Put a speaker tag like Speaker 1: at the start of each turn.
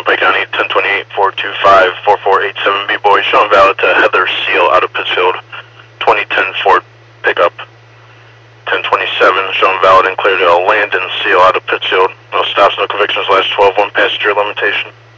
Speaker 1: Pike County, 1028-425-4487 B-Boy, showing valid to Heather Seal out of Pittsfield, 2010 Ford pickup. 1027, showing valid and clear to Landon Seal out of Pittsfield. No stops, no convictions, last 12, one passenger limitation.